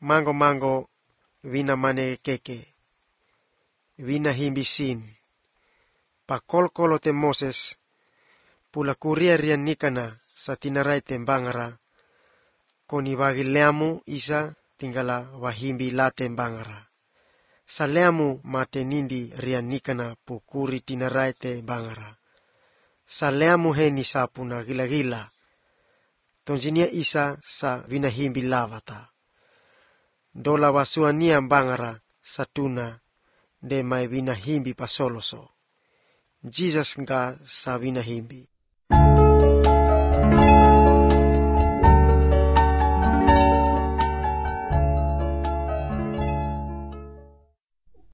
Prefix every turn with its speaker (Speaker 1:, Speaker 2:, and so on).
Speaker 1: mango vina mane keke. Vina himbi sin. Pa kolkolo te Moses pula kuria rian nikana sa tinaray te bangara. Koni bagi leamu isa tingala wahimbi late bangara. Sa leamu mate nindi rian nikana pukuri tinaray te bangara. Sa leamu heni sapuna gila-gila. Tonjinia isa sa vinahimbi lavata. Dola wasuania bangara sa tuna de mai vinahimbi pasoloso. Jesus nga sa vinahimbi.